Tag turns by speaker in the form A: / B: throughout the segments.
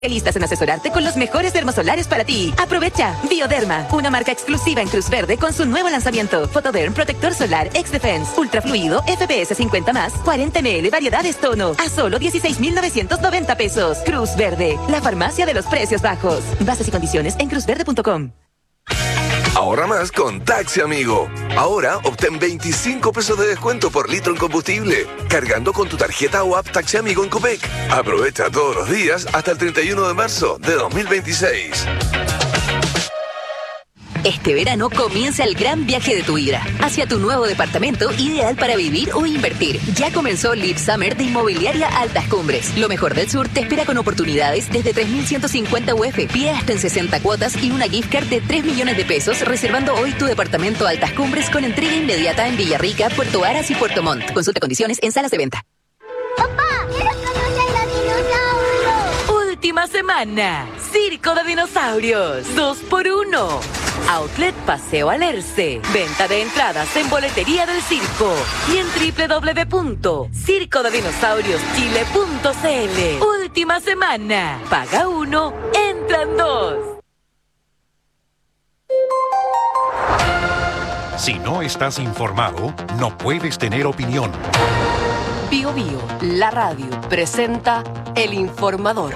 A: Listas en asesorarte con los mejores dermosolares para ti. Aprovecha Bioderma, una marca exclusiva en Cruz Verde con su nuevo lanzamiento. Photoderm Protector Solar X-Defense, Ultra Fluido, FPS 50+, 40 ml, variedades tono, a solo 16,990 pesos. Cruz Verde, la farmacia de los precios bajos. Bases y condiciones en cruzverde.com.
B: Ahorra más con Taxi Amigo. Ahora obtén 25 pesos de descuento por litro en combustible, cargando con tu tarjeta o app Taxi Amigo en Copec. Aprovecha todos los días hasta el 31 de marzo de 2026.
C: Este verano comienza el gran viaje de tu vida hacia tu nuevo departamento ideal para vivir o invertir. Ya comenzó Live Summer de Inmobiliaria Altas Cumbres. Lo mejor del sur te espera con oportunidades desde 3.150 UF, pie hasta en 60 cuotas y una gift card de 3 millones de pesos reservando hoy tu departamento Altas Cumbres con entrega inmediata en Villarrica, Puerto Aras y Puerto Montt. Consulta condiciones en salas de venta.
D: ¡Papá! ¡Quiero conocer a dinosaurios!
A: Última semana. Circo de Dinosaurios. 2x1. Outlet Paseo Alerce. Venta de entradas en boletería del circo y en www.circodedinosaurioschile.cl. Última semana. Paga 1, entran 2.
E: Si no estás informado, no puedes tener opinión.
F: Bio Bio, la radio, presenta El Informador.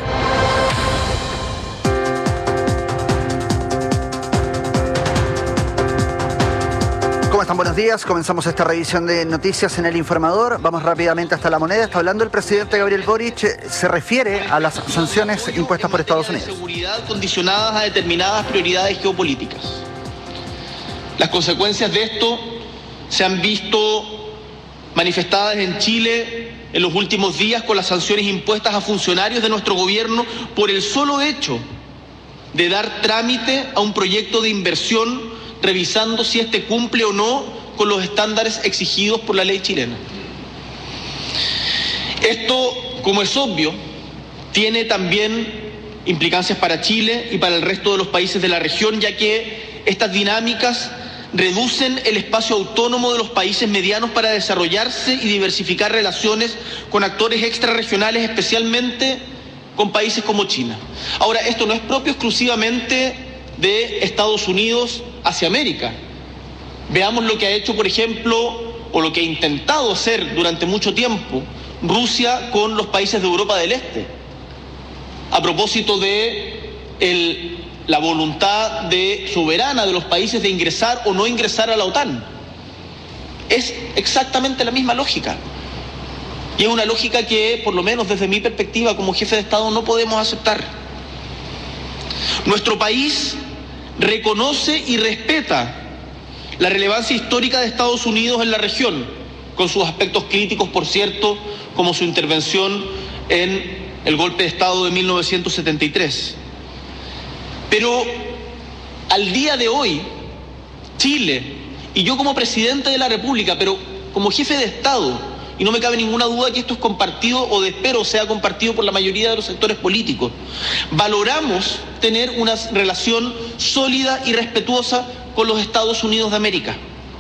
G: ¿Cómo están? Buenos días. Comenzamos esta revisión de noticias en El Informador. Vamos rápidamente hasta La Moneda. Está hablando el presidente Gabriel Boric. Se refiere a las sanciones impuestas por Estados Unidos.
H: Seguridad condicionadas a determinadas prioridades geopolíticas. Las consecuencias de esto se han visto manifestadas en Chile en los últimos días con las sanciones impuestas a funcionarios de nuestro gobierno por el solo hecho de dar trámite a un proyecto de inversión revisando si este cumple o no con los estándares exigidos por la ley chilena. Esto, como es obvio, tiene también implicancias para Chile y para el resto de los países de la región, ya que estas dinámicas reducen el espacio autónomo de los países medianos para desarrollarse y diversificar relaciones con actores extrarregionales, especialmente con países como China. Ahora, esto no es propio exclusivamente de Estados Unidos hacia América. Veamos lo que ha hecho, por ejemplo, o lo que ha intentado hacer durante mucho tiempo Rusia con los países de Europa del Este, a propósito de la voluntad soberana de los países de ingresar o no ingresar a la OTAN. Es exactamente la misma lógica. Y es una lógica que, por lo menos desde mi perspectiva como jefe de Estado, no podemos aceptar. Nuestro país reconoce y respeta la relevancia histórica de Estados Unidos en la región, con sus aspectos críticos, por cierto, como su intervención en el golpe de Estado de 1973. Pero al día de hoy, Chile, y yo como presidente de la República, pero como jefe de Estado, y no me cabe ninguna duda que esto es compartido, o espero sea compartido por la mayoría de los sectores políticos, valoramos tener una relación sólida y respetuosa con los Estados Unidos de América.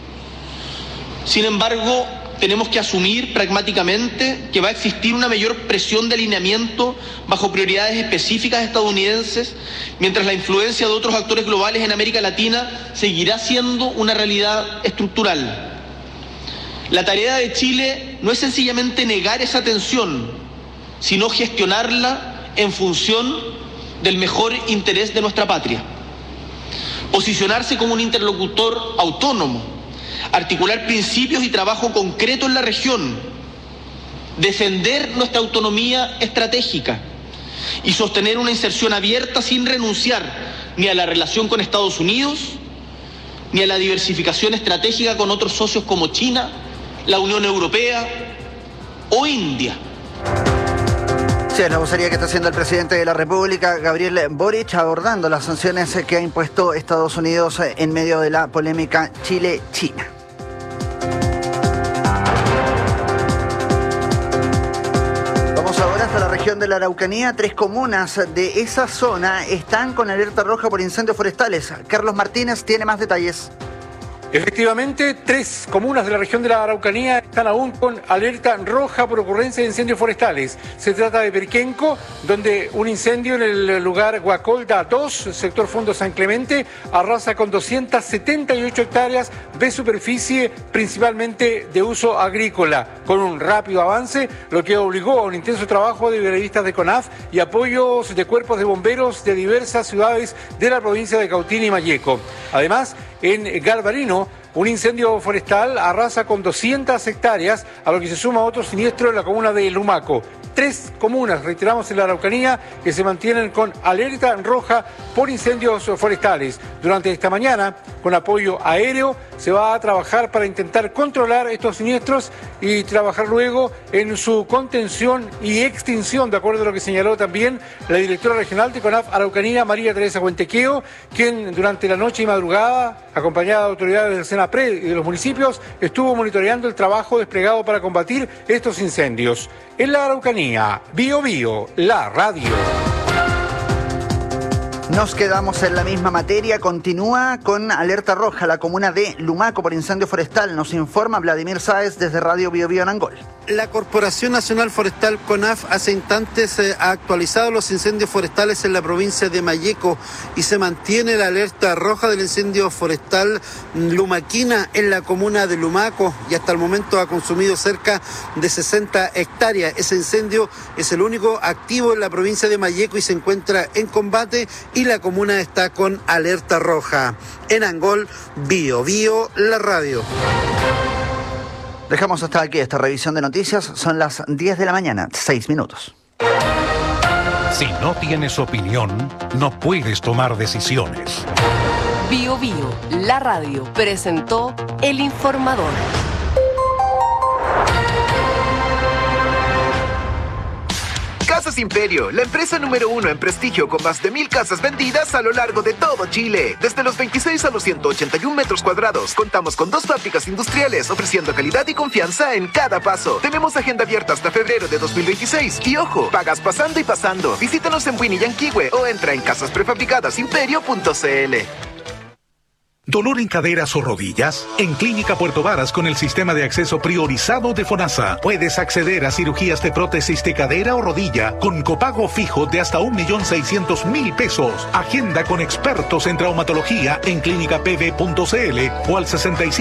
H: Sin embargo, tenemos que asumir pragmáticamente que va a existir una mayor presión de alineamiento bajo prioridades específicas estadounidenses, mientras la influencia de otros actores globales en América Latina seguirá siendo una realidad estructural. La tarea de Chile no es sencillamente negar esa tensión, sino gestionarla en función del mejor interés de nuestra patria. Posicionarse como un interlocutor autónomo, articular principios y trabajo concreto en la región, defender nuestra autonomía estratégica y sostener una inserción abierta sin renunciar ni a la relación con Estados Unidos, ni a la diversificación estratégica con otros socios como China, la Unión Europea o India.
G: Sí, es la vocería que está haciendo el presidente de la República, Gabriel Boric, abordando las sanciones que ha impuesto Estados Unidos en medio de la polémica Chile-China. Vamos ahora hasta la región de la Araucanía. 3 comunas de esa zona están con alerta roja por incendios forestales. Carlos Martínez tiene más detalles.
I: Efectivamente, 3 comunas de la región de la Araucanía están aún con alerta roja por ocurrencia de incendios forestales. Se trata de Perquenco, donde un incendio en el lugar Guacolda 2, sector Fondo San Clemente, arrasa con 278 hectáreas de superficie, principalmente de uso agrícola, con un rápido avance, lo que obligó a un intenso trabajo de brigadistas de CONAF y apoyos de cuerpos de bomberos de diversas ciudades de la provincia de Cautín y Malleco. Además, en Galvarino, un incendio forestal arrasa con 200 hectáreas, a lo que se suma otro siniestro en la comuna de Lumaco. 3 comunas, reiteramos, en la Araucanía, que se mantienen con alerta roja por incendios forestales. Durante esta mañana, con apoyo aéreo, se va a trabajar para intentar controlar estos siniestros y trabajar luego en su contención y extinción, de acuerdo a lo que señaló también la directora regional de CONAF Araucanía, María Teresa Huentequeo, quien durante la noche y madrugada, acompañada de autoridades del SENAPRED y de los municipios, estuvo monitoreando el trabajo desplegado para combatir estos incendios. En la Araucanía, Bío Bío, la radio.
G: Nos quedamos en la misma materia. Continúa con alerta roja la comuna de Lumaco por incendio forestal. Nos informa Vladimir Sáez desde Radio Bío Bío en Angol.
J: La Corporación Nacional Forestal CONAF hace instantes ha actualizado los incendios forestales en la provincia de Malleco y se mantiene la alerta roja del incendio forestal Lumaquina en la comuna de Lumaco y hasta el momento ha consumido cerca de 60 hectáreas. Ese incendio es el único activo en la provincia de Malleco y se encuentra en combate y la comuna está con alerta roja. En Angol, Bío Bío, la radio.
G: Dejamos hasta aquí esta revisión de noticias. Son las 10 de la mañana, 6 minutos.
E: Si no tienes opinión, no puedes tomar decisiones.
F: Bío Bío, la radio, presentó El Informador.
K: Casas Imperio, la empresa número 1 en prestigio con más de 1,000 casas vendidas a lo largo de todo Chile. Desde los 26 a los 181 metros cuadrados, contamos con 2 fábricas industriales ofreciendo calidad y confianza en cada paso. Tenemos agenda abierta hasta febrero de 2026. Y ojo, pagas pasando y pasando. Visítanos en Winnie y Yanquihue o entra en casasprefabricadosimperio.cl.
L: ¿Dolor en caderas o rodillas? En Clínica Puerto Varas, con el sistema de acceso priorizado de FONASA, puedes acceder a cirugías de prótesis de cadera o rodilla con copago fijo de hasta 1.600.000 pesos. Agenda con expertos en traumatología en clínicapv.cl o al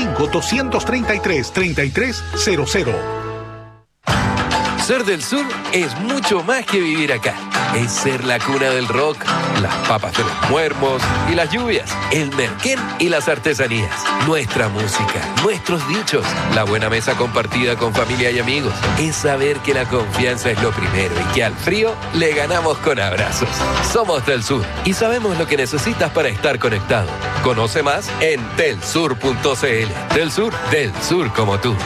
L: 65-233-3300.
M: Ser del Sur es mucho más que vivir acá. Es ser la cuna del rock, las papas de los muermos y las lluvias, el merquén y las artesanías, nuestra música, nuestros dichos, la buena mesa compartida con familia y amigos. Es saber que la confianza es lo primero y que al frío le ganamos con abrazos. Somos del Sur y sabemos lo que necesitas para estar conectado. Conoce más en telsur.cl. Del Sur como tú.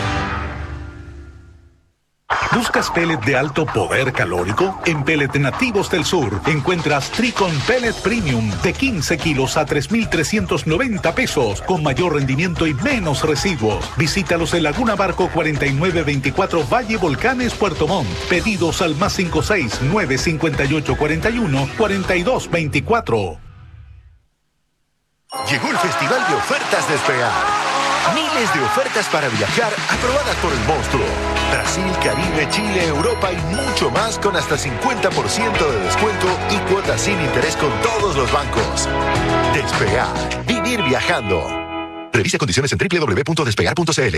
L: ¿Buscas pellet de alto poder calórico? En Pellet Nativos del Sur encuentras Tricon Pellet Premium de 15 kilos a 3.390 pesos, con mayor rendimiento y menos residuos. Visítalos en Laguna Barco 4924 Valle Volcanes, Puerto Montt. Pedidos al +56 958 41 42 24.
N: Llegó el Festival de Ofertas Despegar. Miles de ofertas para viajar aprobadas por el monstruo. Brasil, Caribe, Chile, Europa y mucho más con hasta 50% de descuento y cuotas sin interés con todos los bancos. Despegar. Vivir viajando. Revisa condiciones en www.despegar.cl.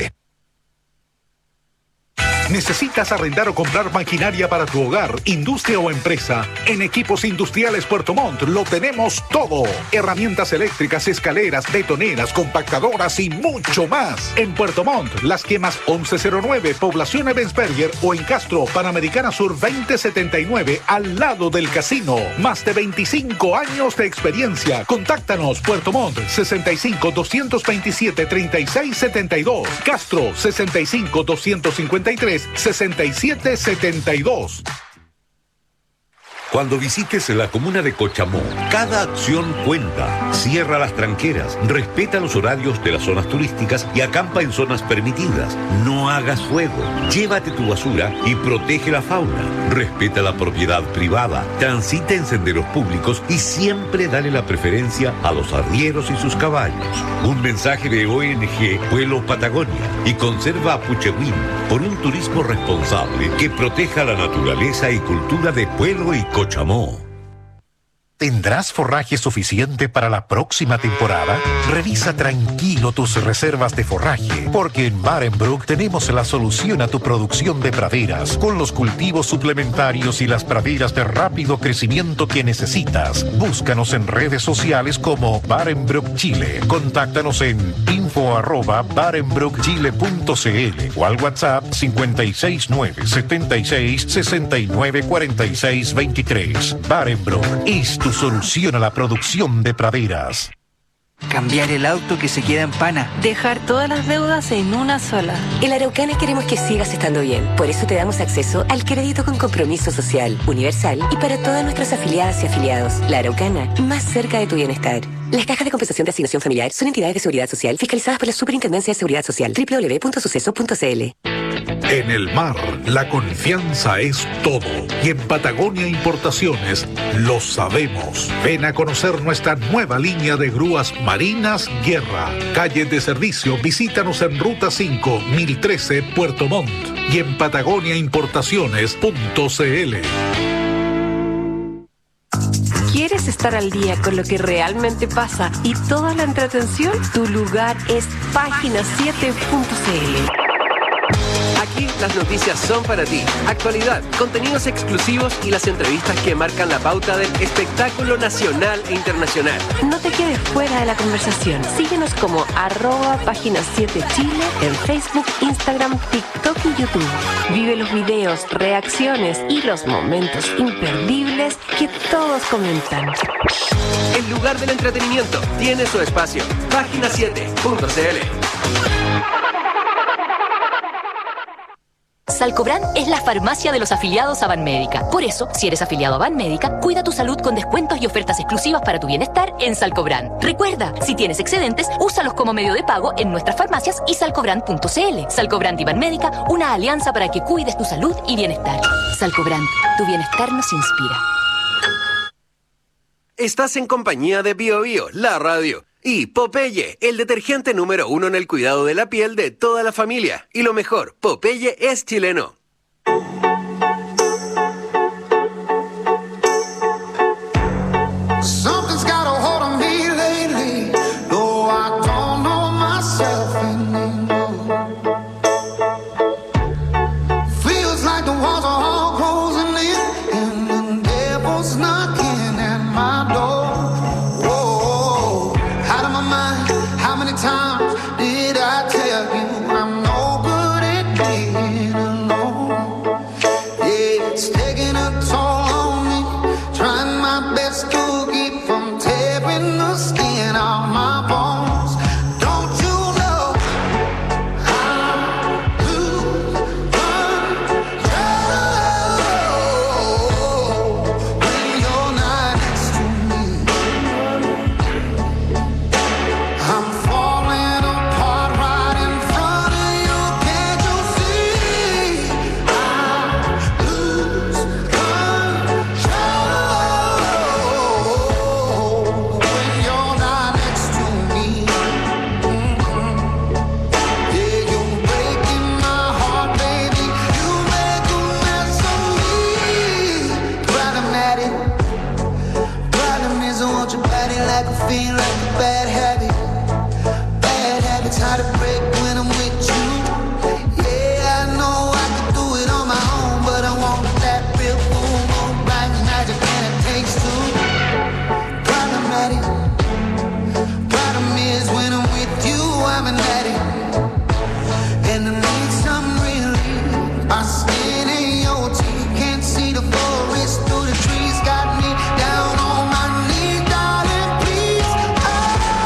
L: ¿Necesitas arrendar o comprar maquinaria para tu hogar, industria o empresa? En Equipos Industriales Puerto Montt lo tenemos todo. Herramientas eléctricas, escaleras, betoneras, compactadoras y mucho más. En Puerto Montt, Las Quemas 1109, Población Ebensberger o en Castro, Panamericana Sur 2079, al lado del casino. Más de 25 años de experiencia. Contáctanos, Puerto Montt, 65-227-3672. Castro, 65-253-6772.
O: Cuando visites la comuna de Cochamó, cada acción cuenta. Cierra las tranqueras, respeta los horarios de las zonas turísticas y acampa en zonas permitidas. No hagas fuego, llévate tu basura y protege la fauna. Respeta la propiedad privada, transita en senderos públicos y siempre dale la preferencia a los arrieros y sus caballos. Un mensaje de ONG Pueblo Patagonia y Conserva Apuchehuín por un turismo responsable que proteja la naturaleza y cultura de Pueblo y Cochamó.
P: ¿Tendrás forraje suficiente para la próxima temporada? Revisa tranquilo tus reservas de forraje, porque en Barenbrook tenemos la solución a tu producción de praderas, con los cultivos suplementarios y las praderas de rápido crecimiento que necesitas. Búscanos en redes sociales como Barenbrook Chile. Contáctanos en info@barenbrookchile.cl o al WhatsApp 56976694623. Barenbrook es tu solución a la producción de praderas.
Q: Cambiar el auto que se queda en pana.
R: Dejar todas las deudas en una sola.
S: En Araucana queremos que sigas estando bien. Por eso te damos acceso al crédito con compromiso social, universal y para todas nuestras afiliadas y afiliados. La Araucana, más cerca de tu bienestar. Las cajas de compensación de asignación familiar son entidades de seguridad social fiscalizadas por la Superintendencia de Seguridad Social. www.suceso.cl.
L: En el mar, la confianza es todo. Y en Patagonia Importaciones lo sabemos. Ven a conocer nuestra nueva línea de grúas marinas Guerra. Calle de servicio, visítanos en Ruta 5, 1013, Puerto Montt. Y en patagoniaimportaciones.cl.
F: ¿Quieres estar al día con lo que realmente pasa y toda la entretención? Tu lugar es página7.cl.
M: Aquí las noticias son para ti. Actualidad, contenidos exclusivos y las entrevistas que marcan la pauta del espectáculo nacional e internacional.
F: No te quedes fuera de la conversación. Síguenos como @página7chile en Facebook, Instagram, TikTok y YouTube. Vive los videos, reacciones y los momentos imperdibles que todos comentan.
M: El lugar del entretenimiento tiene su espacio. Página7.cl.
C: Salcobran es la farmacia de los afiliados a Banmédica. Por eso, si eres afiliado a Banmédica, cuida tu salud con descuentos y ofertas exclusivas para tu bienestar en Salcobran. Recuerda, si tienes excedentes, úsalos como medio de pago en nuestras farmacias y salcobran.cl. Salcobran y Banmédica, una alianza para que cuides tu salud y bienestar. Salcobran, tu bienestar nos inspira.
M: Estás en compañía de Bio Bio, la radio. Y Popeye, el detergente número 1 en el cuidado de la piel de toda la familia. Y lo mejor, Popeye es chileno.
T: Something's got a hold on me lately. No, I don't know myself anymore. Feels like the walls are all closing in and the devil's knocking at my door. Whoa, out of my mind, how many times did I tell you I'm no good at being alone? Yeah, it's taking a toll on me, trying my best to keep from tearing the skin off my bones. Don't you know I lose control when you're not next to me? I'm falling apart right in front of you. Can't you see? I lose control when you're not next to me. Yeah, you're breaking my heart, baby. You make a mess of me. Problematic. Problem is I want your body like a fiend, like a bad habit. Bad habits hard to break when I'm with you. Yeah, I know I could do it on my own, but I want that real full moon bright magic and it takes two. Problematic. Problem is when I'm with you, I'm an addict. And I need some relief. My skin in your teeth, can't see the forest through the trees. Got me down on my knees, darling, please. Oh.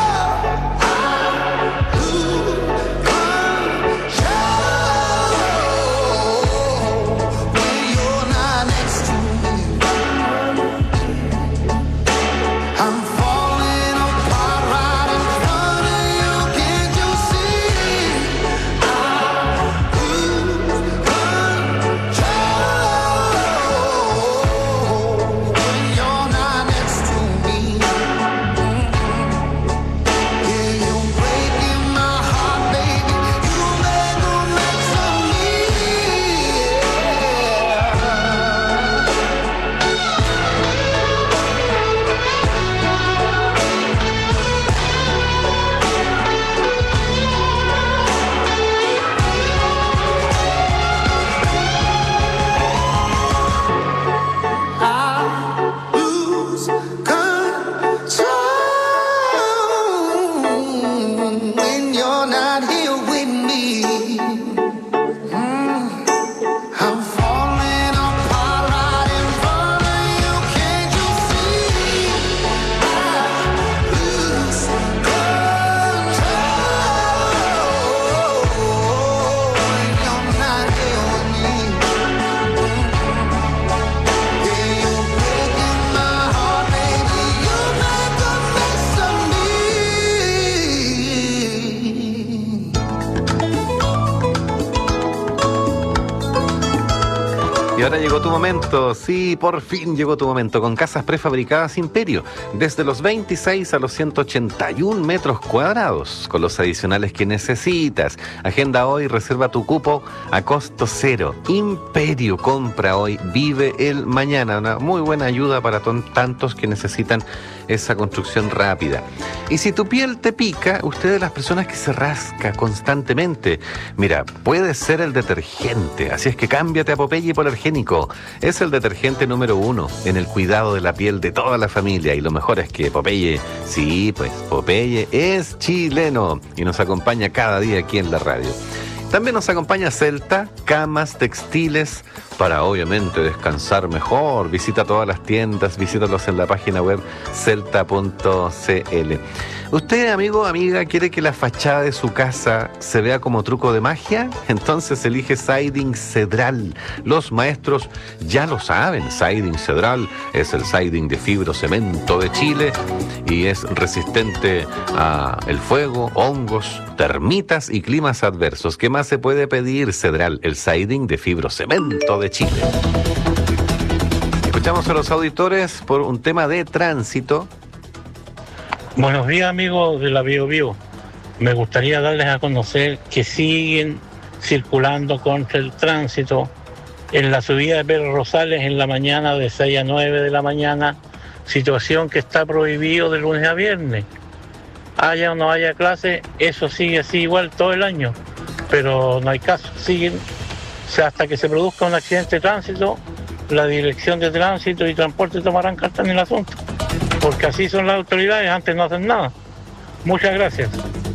U: ahora llegó tu momento, sí, por fin llegó tu momento, con casas prefabricadas Imperio, desde los 26 a los 181 metros cuadrados, con los adicionales que necesitas. Agenda hoy, reserva tu cupo a costo cero. Imperio, compra hoy, vive el mañana. Una muy buena ayuda para tantos que necesitan esa construcción rápida. Y si tu piel te pica, usted es de las personas que se rasca constantemente. Mira, puede ser el detergente, así es que cámbiate a Popeye Hipoalergénico. Es el detergente número 1 en el cuidado de la piel de toda la familia. Y lo mejor es que Popeye, sí, pues Popeye es chileno y nos acompaña cada día aquí en la radio. También nos acompaña Celta, camas, textiles, para obviamente descansar mejor. Visita todas las tiendas, visítalos en la página web celta.cl. ¿Usted, amigo, amiga, quiere que la fachada de su casa se vea como truco de magia? Entonces elige Siding Cedral. Los maestros ya lo saben. Siding Cedral es el siding de fibrocemento de Chile y es resistente a el fuego, hongos, termitas y climas adversos. ¿Qué más se puede pedir? Cedral, el siding de fibrocemento de Chile. Escuchamos a los auditores por un tema de tránsito.
V: Buenos días, amigos de la Bio Bio. Me gustaría darles a conocer que siguen circulando contra el tránsito en la subida de Pedro Rosales en la mañana de 6 a 9 de la mañana, situación que está prohibido de lunes a viernes. Haya o no haya clase, eso sigue así igual todo el año, pero no hay caso, siguen, o sea, hasta que se produzca un accidente de tránsito, la Dirección de Tránsito y Transporte tomarán carta en el asunto, porque así son las autoridades, antes no hacen nada. Muchas gracias.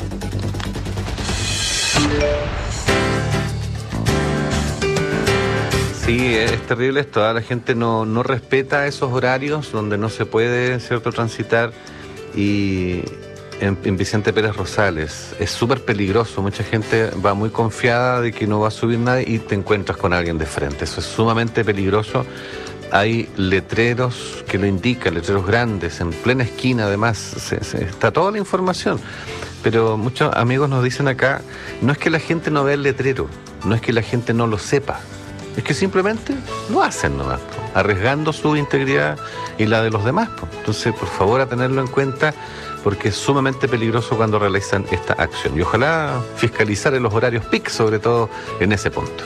U: Sí, es terrible esto, la gente no respeta esos horarios donde no se puede, ¿cierto?, transitar. Y en Vicente Pérez Rosales es súper peligroso, mucha gente va muy confiada de que no va a subir nadie y te encuentras con alguien de frente, eso es sumamente peligroso. Hay letreros que lo indican, letreros grandes, en plena esquina además, está toda la información. Pero muchos amigos nos dicen acá, no es que la gente no vea el letrero, no es que la gente no lo sepa, es que simplemente lo hacen nomás, arriesgando su integridad y la de los demás. Entonces, por favor, a tenerlo en cuenta, porque es sumamente peligroso cuando realizan esta acción. Y ojalá fiscalizar en los horarios PIC, sobre todo en ese punto.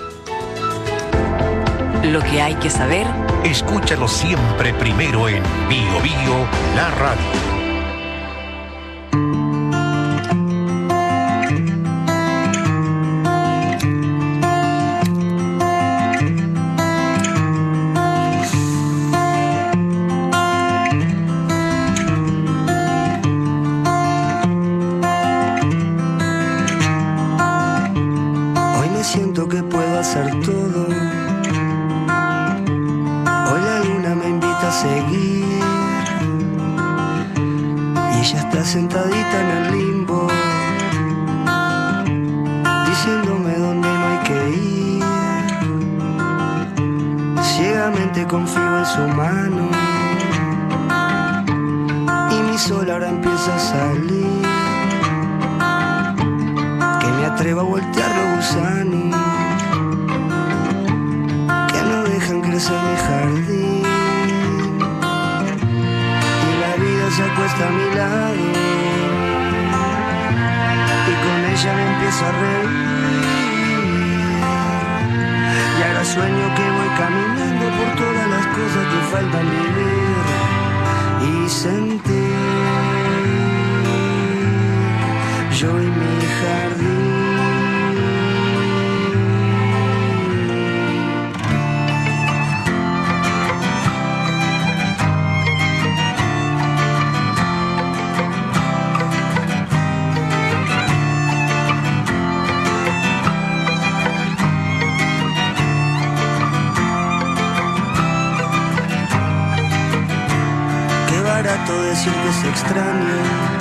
W: Lo que hay que saber,
P: escúchalo siempre primero en Bio Bio, la radio.
X: Hoy me siento que puedo hacer todo. Hoy la luna me invita a seguir y ella está sentadita en el limbo, diciéndome dónde no hay que ir. Ciegamente confío en su mano y mi sol ahora empieza a salir. Que me atreva a voltear los gusanos que no dejan crecer mi jardín. Y la vida se acuesta a mi lado y con ella me empiezo a reír. Y ahora sueño que voy caminando por todas las cosas que faltan vivir y sentir. Yo y mi jardín. Qué barato decir que es extraño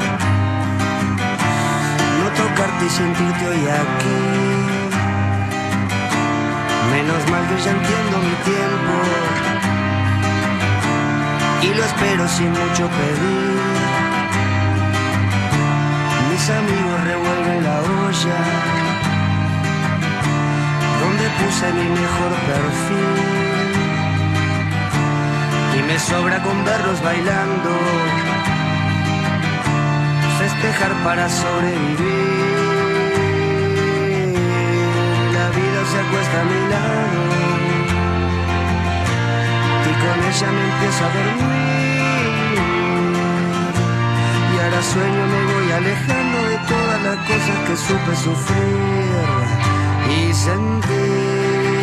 X: tocarte y sentirte hoy aquí. Menos mal que ya entiendo mi tiempo y lo espero sin mucho pedir. Mis amigos revuelven la olla donde puse mi mejor perfil. y me sobra con verlos bailando, festejar para sobrevivir. La vida se acuesta a mi lado y con ella me empiezo a dormir. Y ahora sueño, me voy alejando de todas las cosas que supe sufrir y sentir.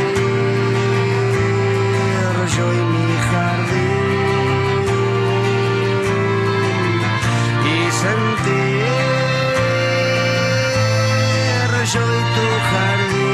X: Yo y mi jardín y sentir yo y tu jardín.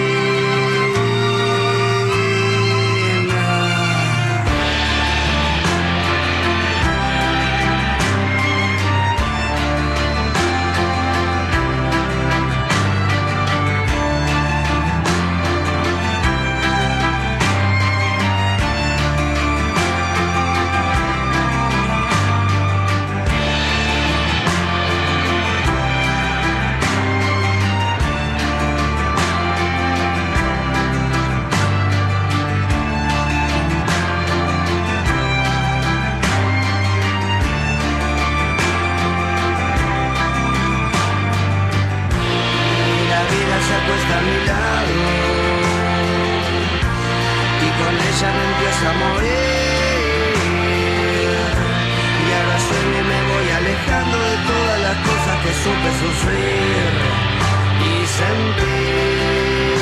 X: A morir, y ahora sueño y me voy alejando de todas las cosas que supe sufrir y sentir.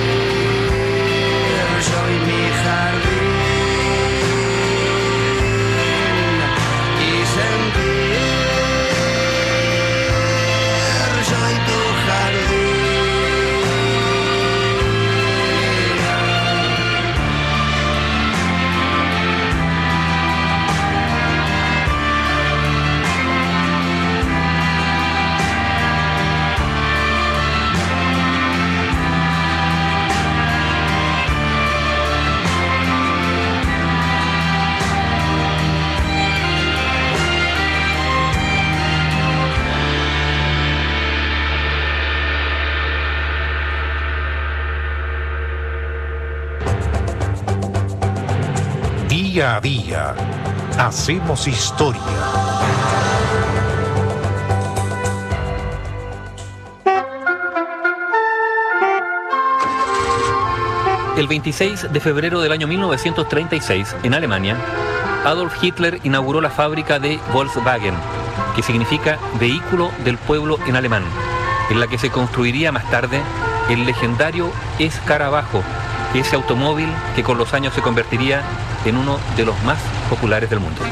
X: Yo y mi jardín y sentir yo y tu jardín.
P: Día a día, hacemos historia.
A: El 26 de febrero del año 1936, en Alemania, Adolf Hitler inauguró la fábrica de Volkswagen, que significa vehículo del pueblo en alemán, en la que se construiría más tarde el legendario Escarabajo, ese automóvil que con los años se convertiría en uno de los más populares del mundo.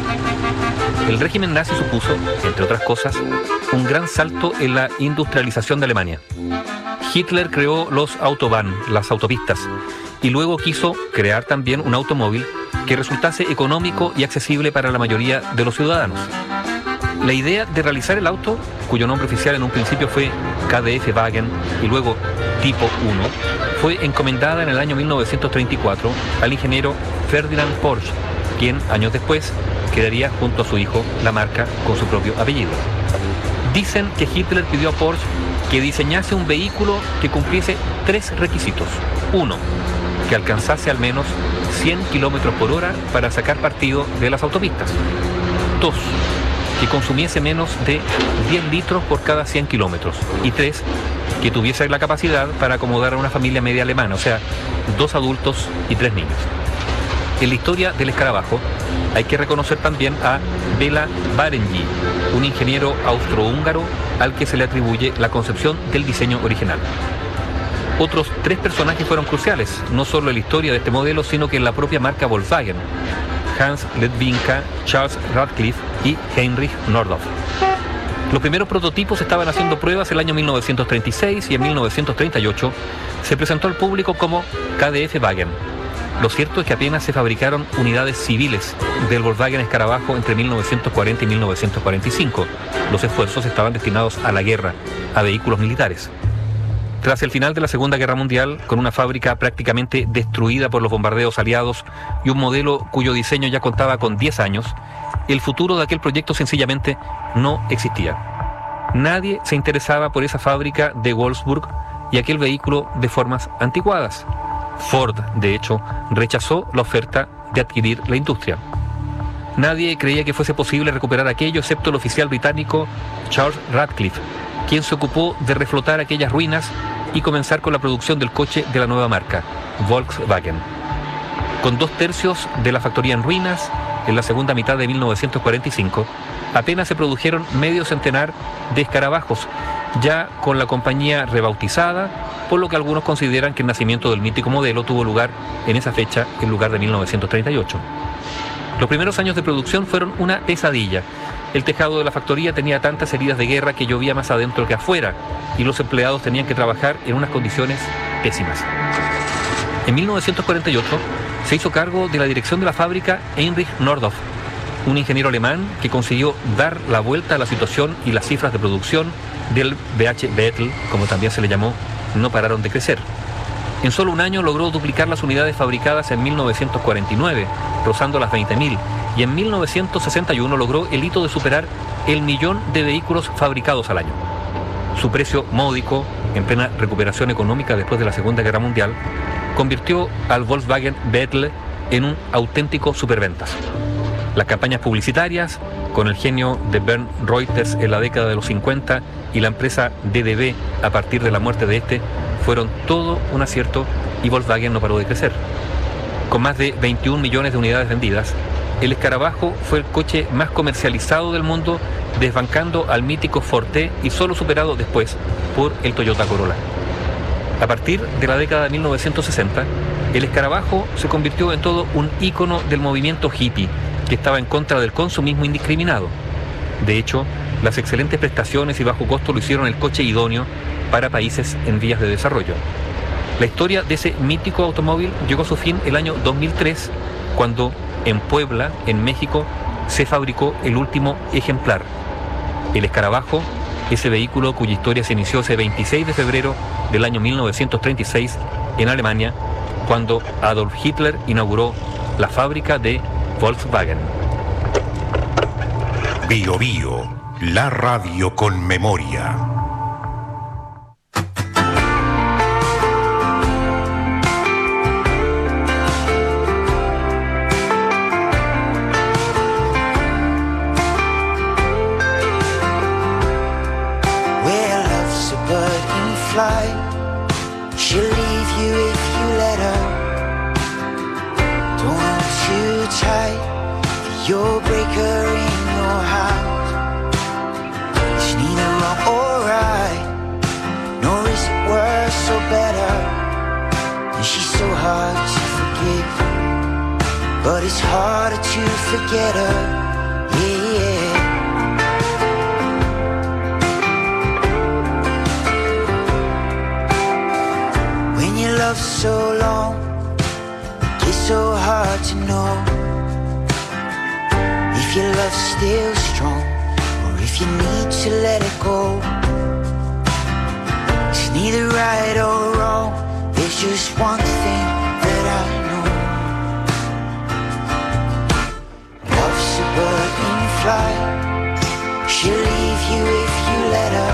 A: El régimen nazi supuso, entre otras cosas, un gran salto en la industrialización de Alemania. Hitler creó los Autobahn, las autopistas, y luego quiso crear también un automóvil que resultase económico y accesible para la mayoría de los ciudadanos. La idea de realizar el auto, cuyo nombre oficial en un principio fue KDF Wagen y luego Tipo 1, fue encomendada en el año 1934 al ingeniero Ferdinand Porsche, quien años después crearía junto a su hijo la marca con su propio apellido. Dicen que Hitler pidió a Porsche que diseñase un vehículo que cumpliese 3 requisitos. 1. Que alcanzase al menos 100 kilómetros por hora para sacar partido de las autopistas. 2. Que consumiese menos de 10 litros por cada 100 kilómetros. Y 3. Que tuviese la capacidad para acomodar a una familia media alemana, o sea, 2 adultos y 3 niños. En la historia del escarabajo hay que reconocer también a Béla Barenyi, un ingeniero austrohúngaro al que se le atribuye la concepción del diseño original. Otros 3 personajes fueron cruciales, no solo en la historia de este modelo, sino que en la propia marca Volkswagen: Hans Ledwinka, Charles Radcliffe y Heinrich Nordhoff. Los primeros prototipos estaban haciendo pruebas el año 1936 y en 1938 se presentó al público como KDF Wagen. Lo cierto es que apenas se fabricaron unidades civiles del Volkswagen Escarabajo entre 1940 y 1945. Los esfuerzos estaban destinados a la guerra, a vehículos militares. Tras el final de la Segunda Guerra Mundial, con una fábrica prácticamente destruida por los bombardeos aliados y un modelo cuyo diseño ya contaba con 10 años, el futuro de aquel proyecto sencillamente no existía. Nadie se interesaba por esa fábrica de Wolfsburg y aquel vehículo de formas anticuadas. Ford, de hecho, rechazó la oferta de adquirir la industria. Nadie creía que fuese posible recuperar aquello, excepto el oficial británico Charles Radcliffe, quien se ocupó de reflotar aquellas ruinas y comenzar con la producción del coche de la nueva marca, Volkswagen. Con 2/3 de la factoría en ruinas, en la segunda mitad de 1945, apenas se produjeron medio centenar de escarabajos, ya con la compañía rebautizada, por lo que algunos consideran que el nacimiento del mítico modelo tuvo lugar en esa fecha en lugar de 1938. Los primeros años de producción fueron una pesadilla. El tejado de la factoría tenía tantas heridas de guerra que llovía más adentro que afuera, y los empleados tenían que trabajar en unas condiciones pésimas. En 1948 se hizo cargo de la dirección de la fábrica Heinrich Nordhoff, un ingeniero alemán que consiguió dar la vuelta a la situación, y las cifras de producción del BH Vettel, como también se le llamó, no pararon de crecer. En solo un año logró duplicar las unidades fabricadas en 1949, rozando las 20.000, y en 1961 logró el hito de superar el 1.000.000 de vehículos fabricados al año. Su precio módico, en plena recuperación económica después de la Segunda Guerra Mundial, convirtió al Volkswagen Beetle en un auténtico superventas. Las campañas publicitarias, con el genio de Bernd Reuters en la década de los 50 y la empresa DDB a partir de la muerte de este, fueron todo un acierto, y Volkswagen no paró de crecer. Con más de 21 millones de unidades vendidas, el escarabajo fue el coche más comercializado del mundo, desbancando al mítico Forte y solo superado después por el Toyota Corolla. A partir de la década de 1960, el escarabajo se convirtió en todo un ícono del movimiento hippie, que estaba en contra del consumismo indiscriminado. De hecho, las excelentes prestaciones y bajo costo lo hicieron el coche idóneo para países en vías de desarrollo. La historia de ese mítico automóvil llegó a su fin el año 2003, cuando en Puebla, en México, se fabricó el último ejemplar, el escarabajo, ese vehículo cuya historia se inició ese 26 de febrero del año 1936 en Alemania, cuando Adolf Hitler inauguró la fábrica de Volkswagen.
P: Bio Bio, la radio con memoria.
X: She'll leave you if you let her. Don't hold too tight, you'll break her in your house. It's neither wrong or right, nor is it worse or better. And she's so hard to forgive, but it's harder to forget her. Yeah. Love so long, it gets so hard to know if your love's still strong or if you need to let it go. It's neither right or wrong, there's just one thing that I know. Love's a bird in flight, she'll leave you if you let her.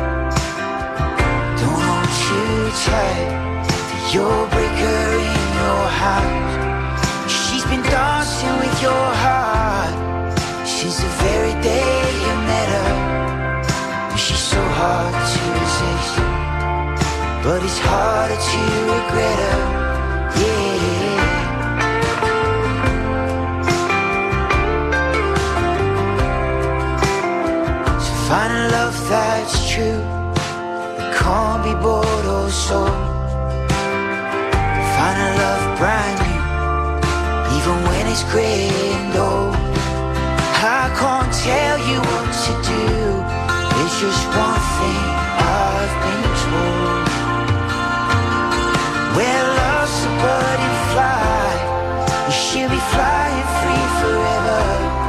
X: Don't hold too tight, you'll break her in your house. She's been dancing with your heart since the very day you met her. And she's so hard to resist, but it's harder to regret her. Yeah. So find a love that's true, that can't be bought or sold. Find a love brand new, even when it's grey and old. I can't tell you what to do, there's just one thing I've been told. Where love's a bird in flight, and she'll be flying free forever.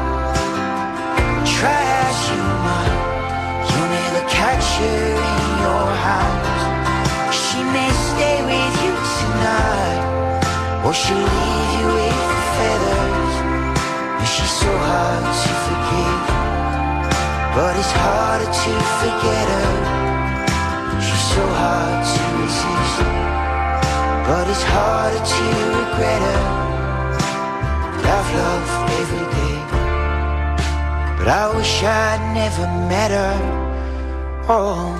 X: Try as you might, you'll never catch her in your house. She may stay with you tonight, or she'll leave you with the feathers. And she's so hard to forgive, but it's harder to forget her. She's so hard to resist, but it's harder to regret her. I've loved every day. but I wish I'd never met her. Oh.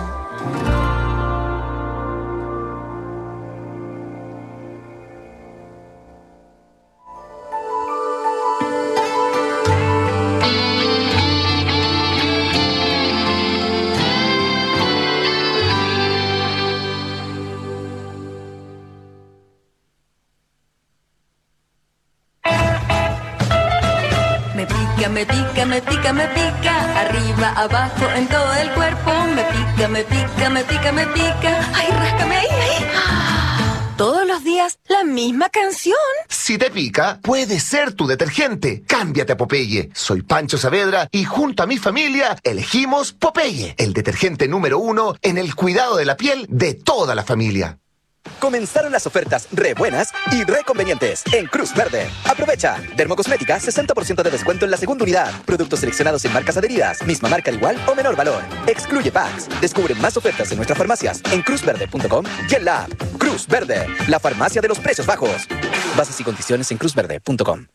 B: Me pica, me pica, me pica, arriba, abajo, en todo el cuerpo. Me pica, me pica, me pica, me pica. Ay, ráscame ahí, ahí. Todos los días la misma canción.
K: Si te pica, puede ser tu detergente. Cámbiate a Popeye. Soy Pancho Saavedra y junto a mi familia elegimos Popeye, el detergente número 1 en el cuidado de la piel de toda la familia.
D: Comenzaron las ofertas re buenas y re convenientes en Cruz Verde. Aprovecha. Dermocosmética, 60% de descuento en la segunda unidad. Productos seleccionados en marcas adheridas. Misma marca de igual o menor valor. Excluye packs. Descubre más ofertas en nuestras farmacias en cruzverde.com y en la app. Cruz Verde, la farmacia de los precios bajos. Bases y condiciones en cruzverde.com.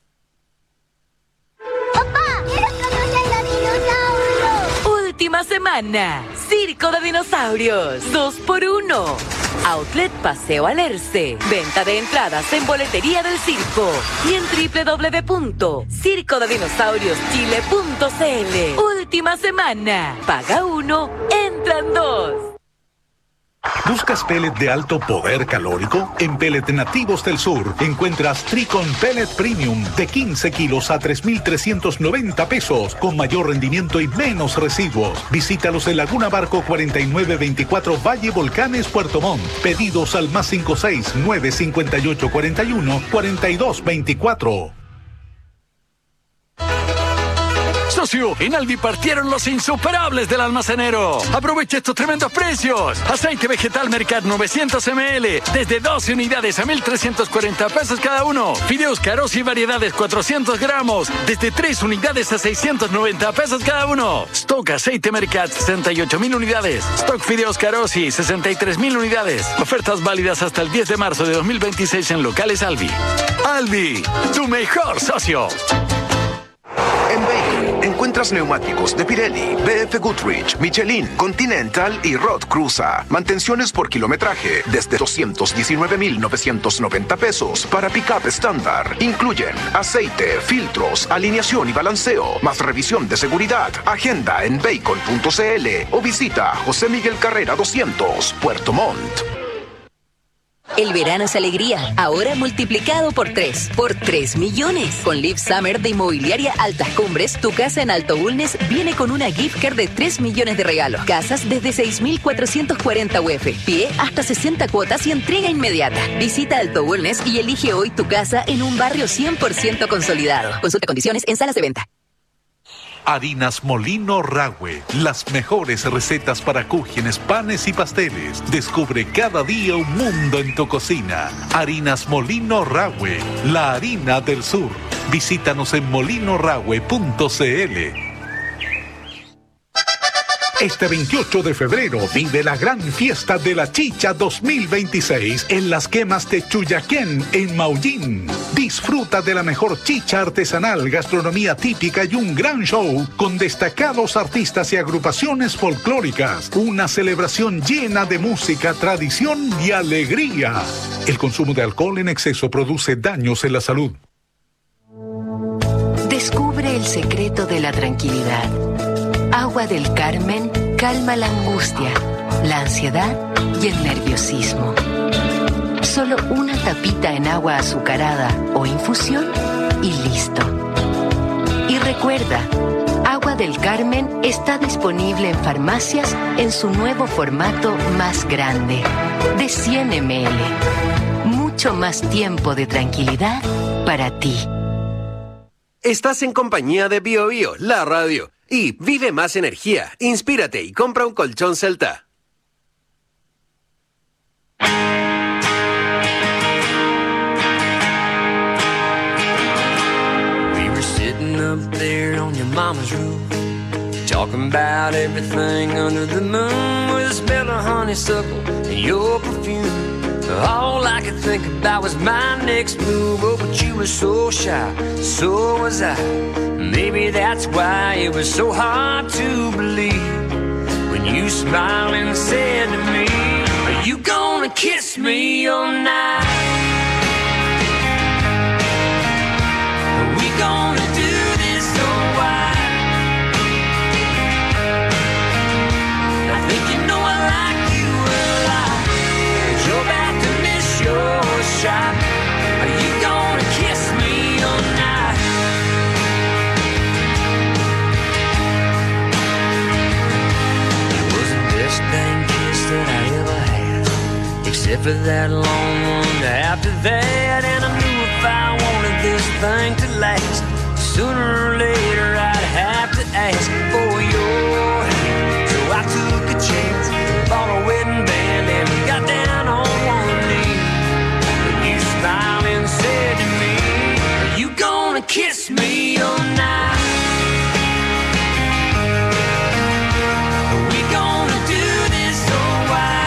B: Última semana. Circo de dinosaurios. 2x1. Outlet Paseo Alerce. Venta de entradas en boletería del circo y en www.circodedinosaurioschile.cl. Última semana. Paga 1, entran 2.
L: ¿Buscas pellet de alto poder calórico? En Pellet Nativos del Sur encuentras Tricon Pellet Premium de 15 kilos a 3,390 pesos con mayor rendimiento y menos residuos. Visítalos en Laguna Barco 4924 Valle Volcanes, Puerto Montt. Pedidos al +56 958 41 42 24.
H: Socio, en Aldi partieron los insuperables del almacenero. Aprovecha estos tremendos precios. Aceite vegetal Mercat 900 ml desde 12 unidades a 1,340 pesos cada uno. Fideos Carosi variedades 400 gramos desde 3 unidades a 690 pesos cada uno. Stock aceite Mercat 68,000 unidades. Stock Fideos Carosi 63,000 unidades. Ofertas válidas hasta el 10 de marzo de 2026 en locales Aldi. Aldi, tu mejor socio.
W: En Bacon encuentras neumáticos de Pirelli, BF Goodrich, Michelin, Continental y Rod Cruza. Mantenciones por kilometraje desde 219,990 pesos para pick-up estándar. Incluyen aceite, filtros, alineación y balanceo, más revisión de seguridad. Agenda en bacon.cl o visita José Miguel Carrera 200, Puerto Montt.
C: El verano es alegría, ahora multiplicado por 3. Por 3 millones. Con Live Summer de Inmobiliaria Altas Cumbres, tu casa en Alto Bulnes viene con una gift card de 3 millones de regalos. Casas desde 6,440 UF. Pie hasta 60 cuotas y entrega inmediata. Visita Alto Bulnes y elige hoy tu casa en un barrio 100% consolidado. Consulta condiciones en salas de venta.
L: Harinas Molino Rahue, las mejores recetas para cúgenes, panes y pasteles. Descubre cada día un mundo en tu cocina. Harinas Molino Rahue, la harina del sur. Visítanos en molinorahue.cl. Este 28 de febrero vive la gran fiesta de la chicha 2026 en las quemas de Chuyaquén, en Maullín. Disfruta de la mejor chicha artesanal, gastronomía típica y un gran show con destacados artistas y agrupaciones folclóricas. Una celebración llena de música, tradición y alegría. El consumo de alcohol en exceso produce daños en la salud.
F: Descubre el secreto de la tranquilidad. Agua del Carmen calma la angustia, la ansiedad y el nerviosismo. Solo una tapita en agua azucarada o infusión y listo. Y recuerda, Agua del Carmen está disponible en farmacias en su nuevo formato más grande, de 100 ml. Mucho más tiempo de tranquilidad para ti.
Y: Estás en compañía de Bio Bio, la radio. Y vive más energía, inspírate y compra un colchón Celta.
X: We were sitting up there on your mama's roof, talking about everything under the moon, with the smell of honeysuckle and your perfume. All I could think about was my next move. Oh, but you were so shy, so was I. Maybe that's why it was so hard to believe when you smiled and said to me, are you gonna kiss me all night? Are we gonna do this or why? I think you know I like you a lot, but you're about to miss your shot. Are you gonna kiss me all night? It was the best dang kiss that I ever had, except for that long one after that. And I knew if I wanted this thing to last, sooner or later I'd have to ask for your hand. So I took a chance, bought a wedding band and got down on one knee. But you smiled and said to me, are you gonna kiss me all night? Are we gonna do this or why?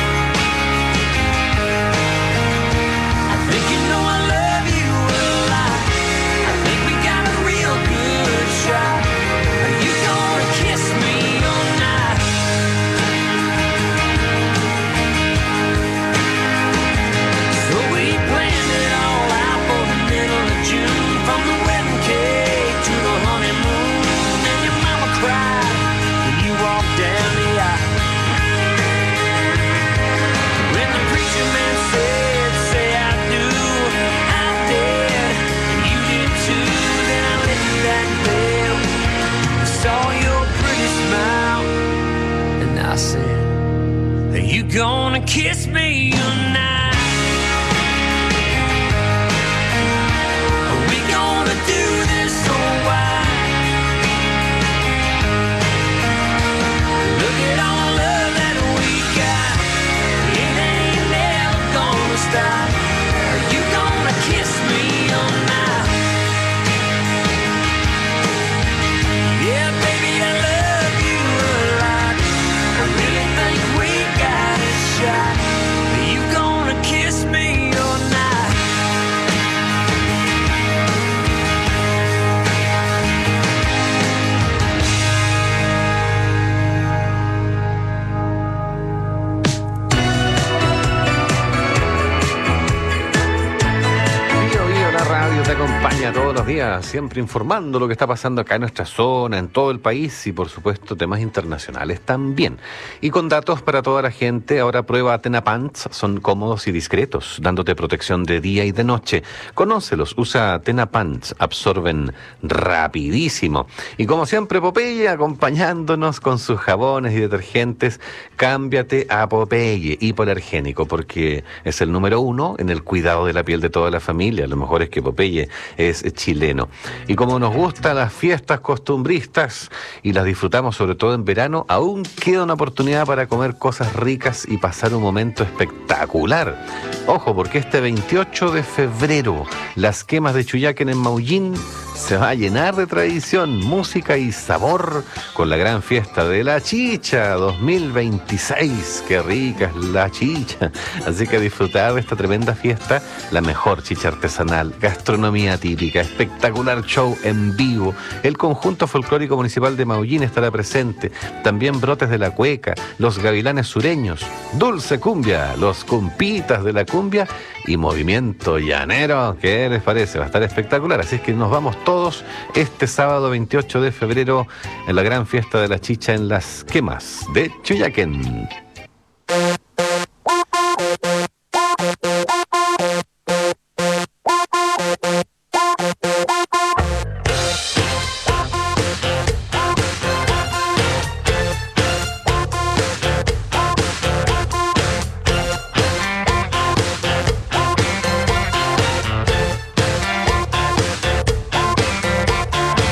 X: I think you know I love you a lot. I think we got a real good shot. Are you gonna kiss me all night? So we planned it all out for the middle of June, from the wedding cake to the honeymoon. And your mama cried when you walked down the aisle. When the preacher man said, say I do, I did, and you did too. Then I lifted that veil, I saw your pretty smile, and I said, are you gonna kiss me tonight? Are we gonna do this or why? Look at all the love that we got, it ain't never gonna stop. Are you gonna kiss me all night? Yeah, baby, I love you a lot. I really think we got a shot. Are you gonna kiss me all night?
U: Bio, la radio te acompaña todos los días, siempre informando lo que está pasando acá en nuestra zona, en todo el país y por supuesto temas internacionales también. Y con datos para toda la gente, ahora prueba Atena Pants, son cómodos y discretos, dándote protección de día y de noche. Conócelos, usa Atena Pants, absorben rapidísimo. Y como siempre Popeye acompañándonos con sus jabones y detergentes, cámbiate a Popeye hipoalergénico porque es el número 1 en el cuidado de la piel de toda la familia. Lo mejor es que Popeye es chileno. Y como nos gustan las fiestas costumbristas y las disfrutamos sobre todo en verano, aún queda una oportunidad para comer cosas ricas y pasar un momento espectacular. Ojo, porque este 28 de febrero las quemas de Chuyaquen en Maullín se va a llenar de tradición, música y sabor con la gran fiesta de la chicha 2026. ¡Qué rica es la chicha! Así que disfrutar de esta tremenda fiesta, la mejor chicha artesanal, gastronomía típica, espectacular show en vivo. El conjunto folclórico municipal de Maullín estará presente, también Brotes de la Cueca, los Gavilanes Sureños, Dulce Cumbia, los Cumpitas de la Cumbia y Movimiento Llanero. ¿Qué les parece? Va a estar espectacular, así es que nos vamos todos este sábado 28 de febrero en la gran fiesta de la chicha en las quemas de Chuyaquen.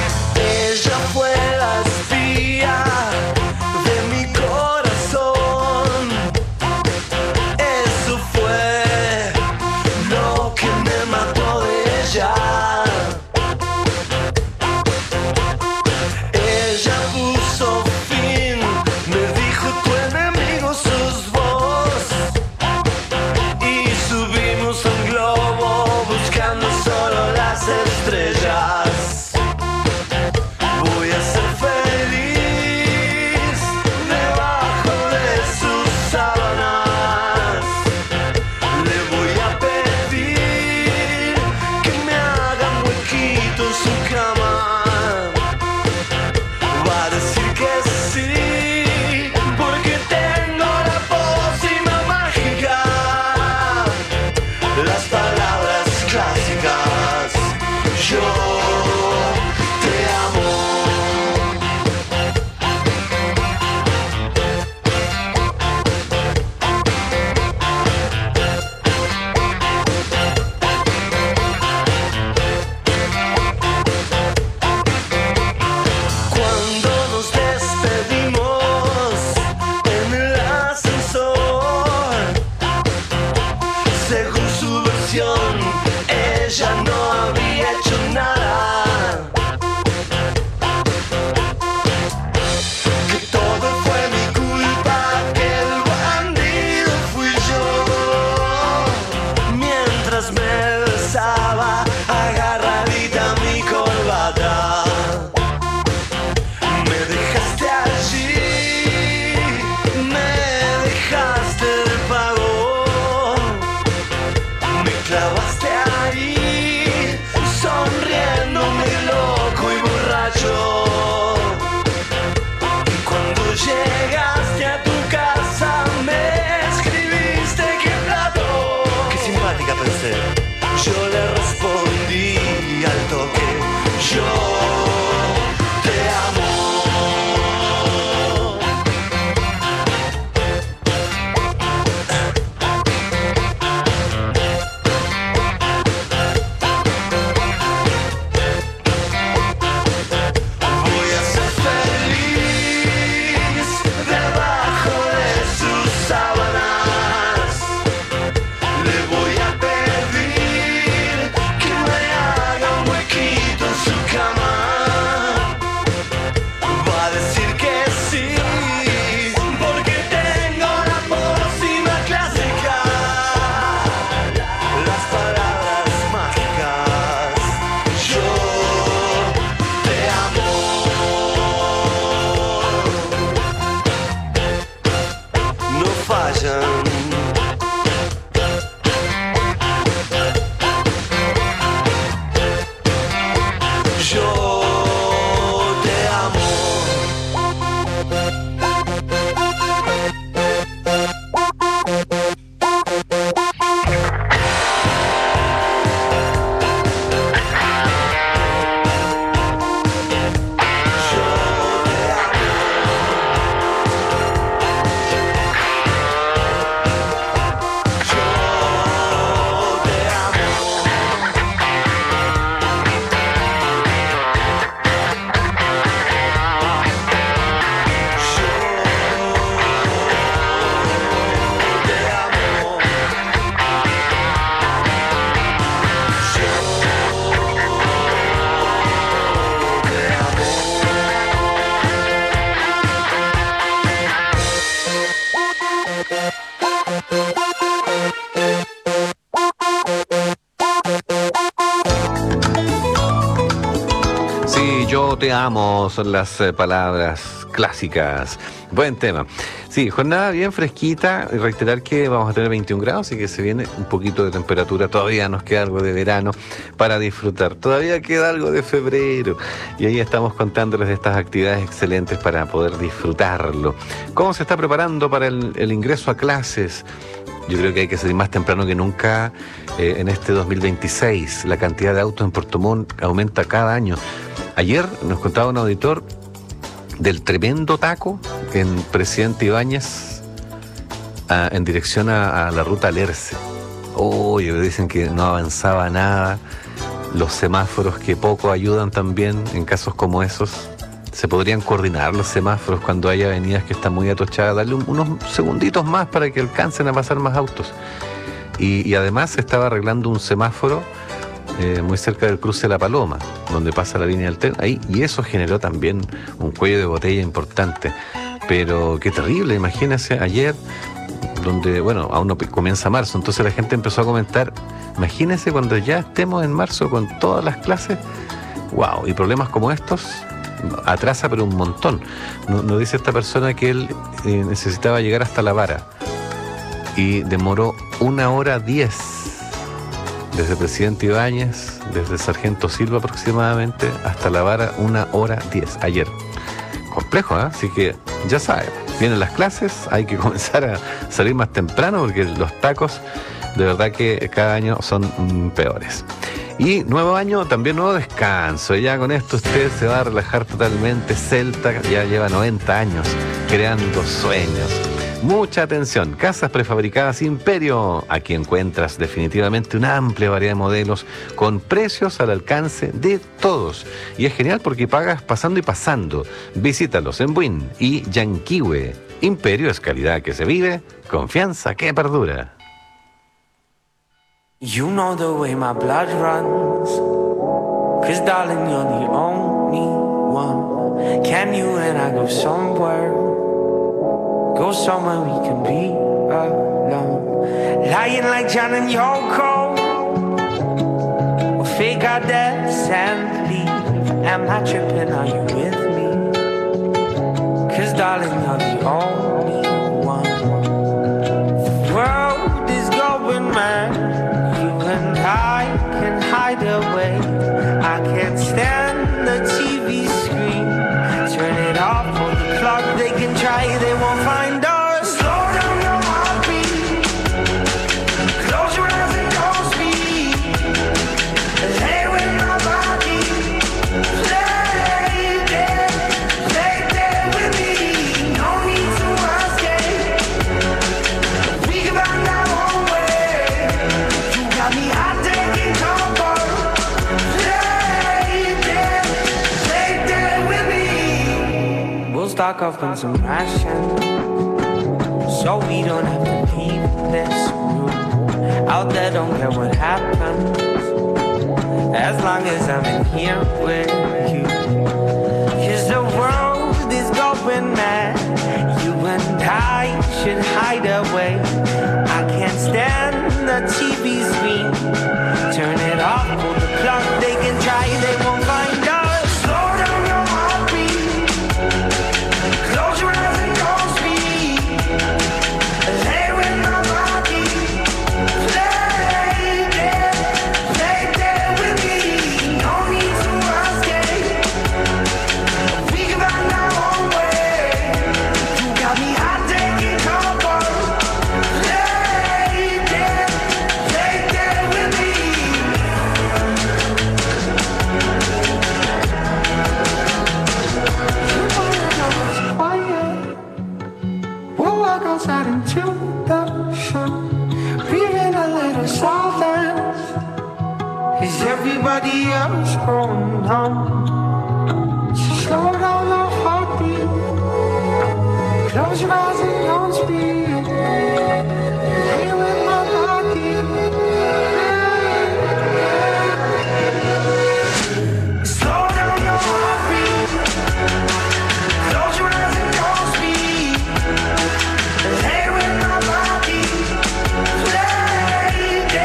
X: Ella fue la espía de mi corazón. que sí, porque tengo la pócima mágica, las palabras clásicas. Yo te amo. Cuando nos despedimos en el ascensor, según su versión, ella no había hecho nada, que todo fue mi culpa, que el bandido fui yo, mientras me besaba agarradita mi corbata. Me dejaste allí, me dejaste de pago, me clavaste ahí, sonriéndome loco y borracho. Y cuando llegaste a tu casa me escribiste que plato. Qué simpática pensé, yo le respondí al toque, yo te amo. Voy a ser feliz debajo de sus sábanas. Le voy a pedir que me haga un huequito en su cama. Va a decir que sí, porque tengo la pócima clásica, las palabras mágicas. Yo te amo. No fallan. Yo te amo.
U: Sí, yo te amo, son las palabras clásicas. Buen tema. Sí, jornada bien fresquita. Y reiterar que vamos a tener 21 grados, así que se viene un poquito de temperatura. Todavía nos queda algo de verano para disfrutar. Todavía queda algo de febrero. Y ahí estamos contándoles de estas actividades excelentes para poder disfrutarlo. ¿Cómo se está preparando para el ingreso a clases? Yo creo que hay que salir más temprano que nunca en este 2026. La cantidad de autos en Puerto Montt aumenta cada año. Ayer nos contaba un auditor del tremendo taco en Presidente Ibáñez en dirección a la ruta Lerce. Dicen que no avanzaba nada. Los semáforos que poco ayudan también en casos como esos. Se podrían coordinar los semáforos cuando haya avenidas que están muy atochadas, darle unos segunditos más para que alcancen a pasar más autos. Y además se estaba arreglando un semáforo muy cerca del cruce de La Paloma, donde pasa la línea del tren, ahí, y eso generó también un cuello de botella importante. Pero qué terrible, imagínense, ayer, donde, bueno, aún no comienza marzo, entonces la gente empezó a comentar, imagínense cuando ya estemos en marzo con todas las clases, wow, y problemas como estos atrasa pero un montón. Nos dice esta persona que él necesitaba llegar hasta La Vara y demoró 1:10 desde Presidente Ibáñez, desde Sargento Silva aproximadamente hasta La Vara, 1:10 ayer, complejo, ¿eh? Así que ya saben, vienen las clases, hay que comenzar a salir más temprano porque los tacos de verdad que cada año son peores. Y nuevo año, también nuevo descanso. Ya con esto usted se va a relajar totalmente. Celta ya lleva 90 años creando sueños. Mucha atención, Casas Prefabricadas Imperio. Aquí encuentras definitivamente una amplia variedad de modelos con precios al alcance de todos. Y es genial porque pagas pasando y pasando. Visítalos en Buin y Yanquihue. Imperio es calidad que se vive, confianza que perdura.
E: You know the way my blood runs, 'cause darling you're the only one. Can you and I go somewhere we can be alone? Lying like John and Yoko, we'll fake our deaths and leave. Am I tripping, are you with me? 'Cause darling you're the only one. The world is going mad, and I can hide away. I can't stand the TV screen. Turn it off, pull the plug. They can try, they won't find us. Slow down your heartbeat. Close your eyes and don't speak. Lay with my body. Play dead with me. No need to escape. We can find our own way. Got me hot taking comfort. Play dead with me. We'll stock up on some rations, so we don't have to leave this room. Out there don't care what happens, as long as I'm in here with you. 'Cause the world is going mad. You and I should hide away. I can't stand the TV screen. Turn it off, pull the plug. They can try, they won't find us. Slow down your heartbeat. Close your eyes and don't speak. Lay with my body. Play dead with me. No need to escape. We can find our own way. You got me hot taking comfort. Play dead with me. Quiet. We'll walk outside into the sun. Breathing a little silence. Is everybody else going on? So slow down your heartbeat. Close your eyes and don't speak. Lay with my body. Slow down your heartbeat. Close your eyes and don't speak. Lay with my body. Play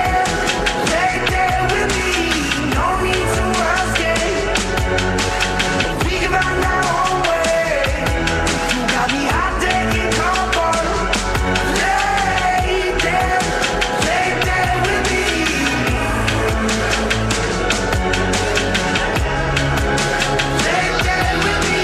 E: dead with me. No need to escape. We can find our own way. You got me hot taking comfort. Play dead with me. Play dead with me.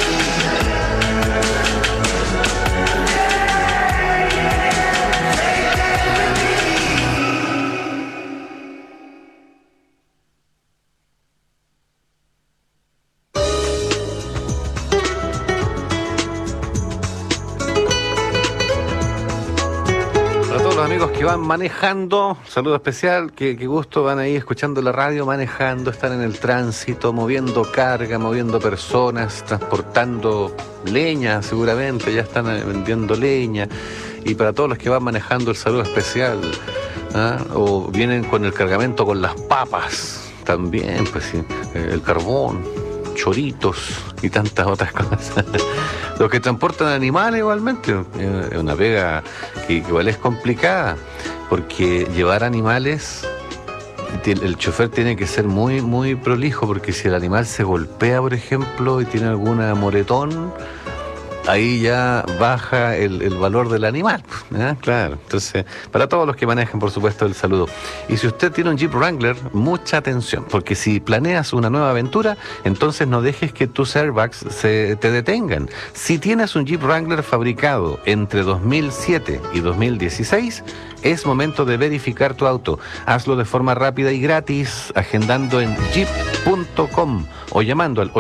U: Para todos los amigos que van manejando, saludo especial, qué gusto, van ahí escuchando la radio, manejando, están en el tránsito, moviendo carga, moviendo personas, transportando leña seguramente, ya están vendiendo leña. Y para todos los que van manejando, el saludo especial, ¿ah? O vienen con el cargamento con las papas, también, pues sí, el carbón, choritos y tantas otras cosas. Los que transportan animales igualmente, es una pega que igual es complicada, porque llevar animales, el chofer tiene que ser muy, muy prolijo, porque si el animal se golpea, por ejemplo, y tiene alguna moretón, ahí ya baja el valor del animal. Claro, entonces, para todos los que manejan, por supuesto, el saludo. Y si usted tiene un Jeep Wrangler, mucha atención, porque si planeas una nueva aventura, entonces no dejes que tus airbags te detengan. Si tienes un Jeep Wrangler fabricado entre 2007 y 2016, es momento de verificar tu auto. Hazlo de forma rápida y gratis, agendando en jeep.com o llamando al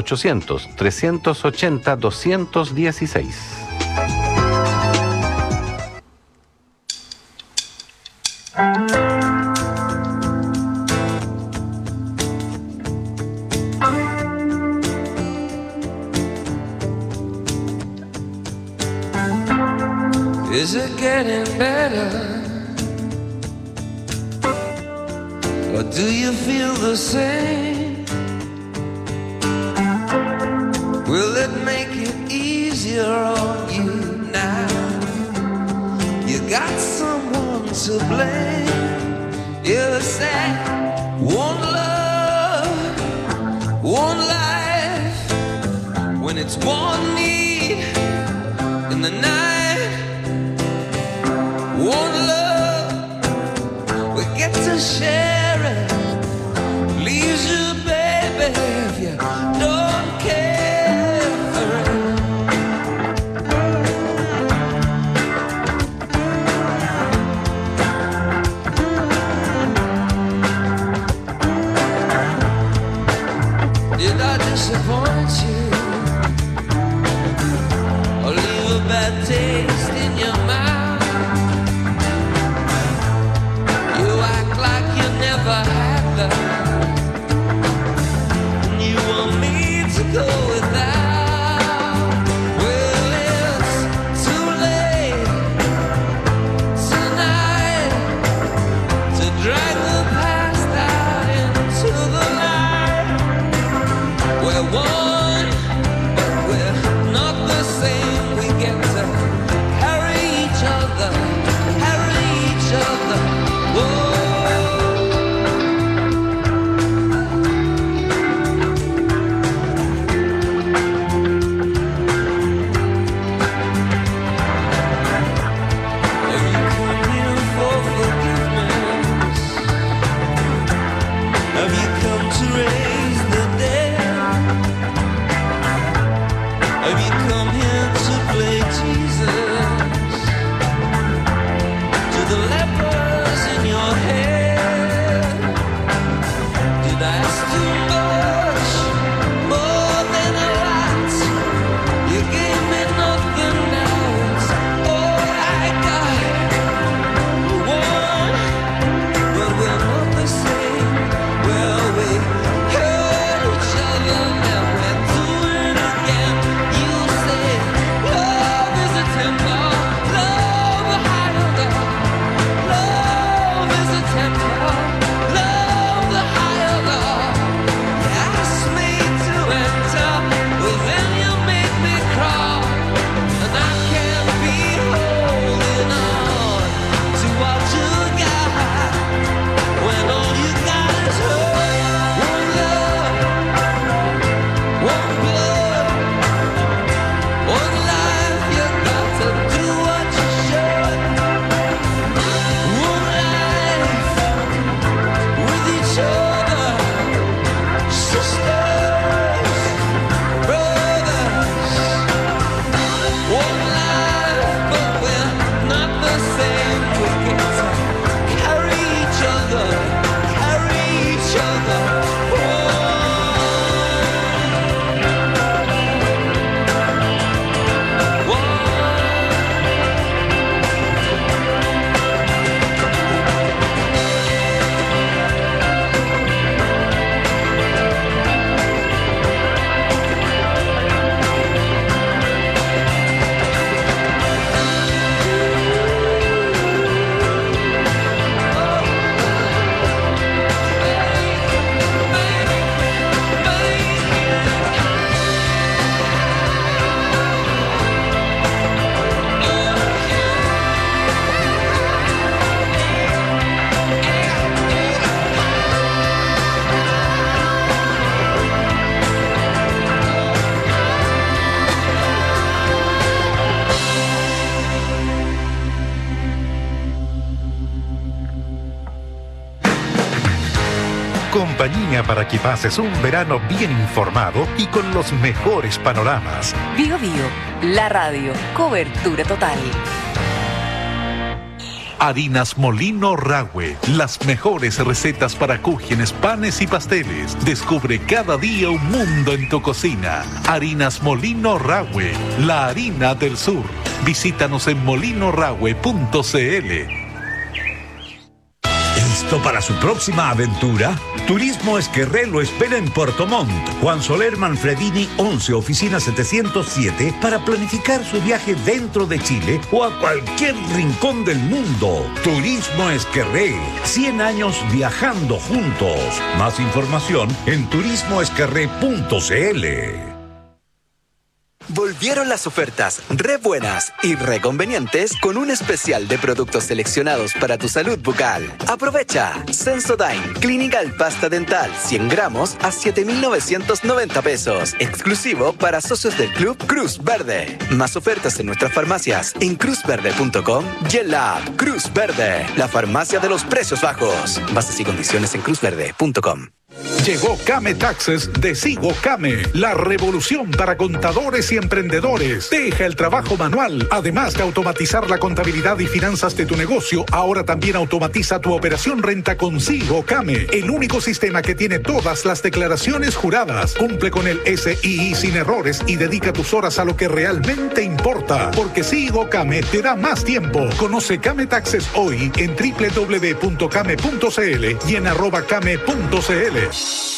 U: 800-380-216.
E: Is it getting better? Or do you feel the same? Will it make it easier on you now? You got someone to blame. You said one love, one life. When it's one need in the night, one love, we get to share it. Leaves you, baby, if you don't care for it. Did I disappoint you? Or leave a bad taste in your mouth? You act like you never had that. You want me to go without. Well, it's too late tonight to drag the past out into the light. We're one, but we're not the same. We get to carry each other, carry each other. Whoa. Have you come to raise the dead? Have you come here to play Jesus? To the lepers in your head? Did I ask too much? More than a lot. You gave me nothing else. All I got. One, but we're not the same. Well, we hurt each other, now we're doing it again. You say love is a temper, love a higher love. Love is a temper, love the higher love. You ask me to enter, well then you make me crawl. And I can't be holding on to what you got when all you got is hurt. One love, one blood, one life. You got to do what you should. One life with each other, sisters, brothers. One life, but we're not the same. We get to carry each other, carry each other.
P: compañía para que pases un verano bien informado y con los mejores panoramas.
C: Bio Bio, la radio, cobertura total.
L: Harinas Molino Rahue, las mejores recetas para cúgenes, panes y pasteles. Descubre cada día un mundo en tu cocina. Harinas Molino Rahue, la harina del sur. Visítanos en molinorahue.cl.
G: ¿Listo para su próxima aventura? Turismo Esquerré lo espera en Puerto Montt. Juan Soler Manfredini 11, oficina 707, para planificar su viaje dentro de Chile o a cualquier rincón del mundo. Turismo Esquerré, 100 años viajando juntos. Más información en turismoesquerré.cl.
D: Volvieron las ofertas re buenas y re convenientes con un especial de productos seleccionados para tu salud bucal. Aprovecha Sensodyne Clinical Pasta Dental 100 gramos a 7,990 pesos. Exclusivo para socios del Club Cruz Verde. Más ofertas en nuestras farmacias en cruzverde.com y en la app Cruz Verde, la farmacia de los precios bajos. Bases y condiciones en cruzverde.com.
L: Llegó Kame Taxes de Sigo Kame, la revolución para contadores y emprendedores. Deja el trabajo manual. Además de automatizar la contabilidad y finanzas de tu negocio, ahora también automatiza tu operación renta con Sigo Kame, el único sistema que tiene todas las declaraciones juradas. Cumple con el SII sin errores y dedica tus horas a lo que realmente importa, porque Sigo Kame te da más tiempo. Conoce Kame Taxes hoy en www.kame.cl y en @kame.cl.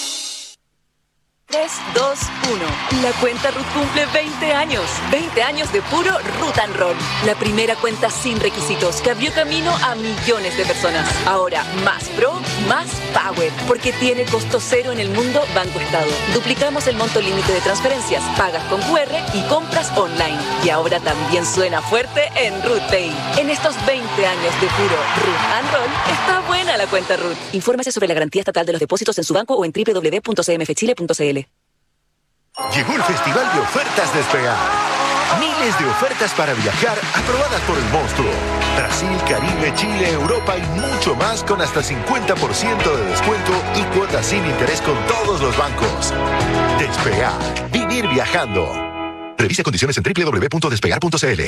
C: 3, 2, 1. La cuenta Ruth cumple 20 años. 20 años de puro Root and Roll. La primera cuenta sin requisitos que abrió camino a millones de personas. Ahora, más pro, más power. Porque tiene costo cero en el mundo Banco Estado. Duplicamos el monto límite de transferencias. Pagas con QR y compras online. Y ahora también suena fuerte en Ruth Pay. En estos 20 años de puro Root and Roll, está buena la cuenta Ruth. Infórmese sobre la garantía estatal de los depósitos en su banco o en www.cmfchile.cl.
I: Llegó el Festival de Ofertas Despegar. Miles de ofertas para viajar aprobadas por el monstruo. Brasil, Caribe, Chile, Europa y mucho más con hasta 50% de descuento y cuotas sin interés con todos los bancos. Despegar. Vivir viajando. Revise condiciones en www.despegar.cl.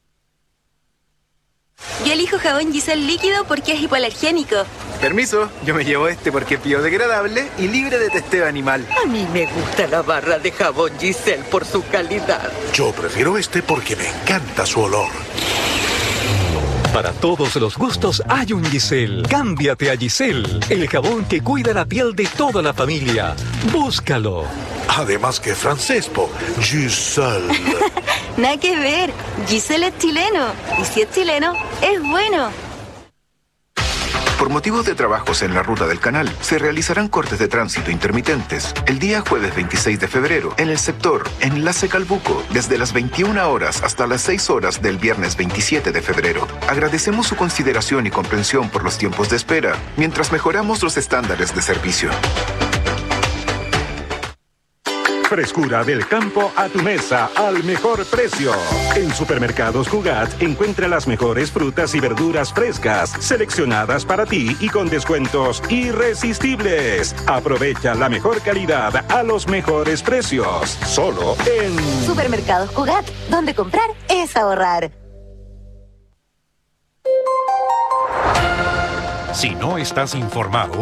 B: Yo elijo jabón Giselle líquido porque es hipoalergénico.
Q: Permiso, yo me llevo este porque es biodegradable y libre de testeo animal.
J: A mí me gusta la barra de jabón Giselle por su calidad.
L: Yo prefiero este porque me encanta su olor.
N: Para todos los gustos hay un Giselle. Cámbiate a Giselle, el jabón que cuida la piel de toda la familia. Búscalo.
L: Además que francés, po. Giselle.
B: Nada que ver. Giselle es chileno. Y si es chileno, es bueno.
W: Por motivos de trabajos en la ruta del canal, se realizarán cortes de tránsito intermitentes el día jueves 26 de febrero en el sector Enlace Calbuco, desde las 21 horas hasta las 6 horas del viernes 27 de febrero. Agradecemos su consideración y comprensión por los tiempos de espera, mientras mejoramos los estándares de servicio.
O: Frescura del campo a tu mesa al mejor precio. En Supermercados Cugat encuentra las mejores frutas y verduras frescas, seleccionadas para ti y con descuentos irresistibles. Aprovecha la mejor calidad a los mejores precios. Solo en
Z: Supermercados Cugat, donde comprar es ahorrar.
P: Si no estás informado,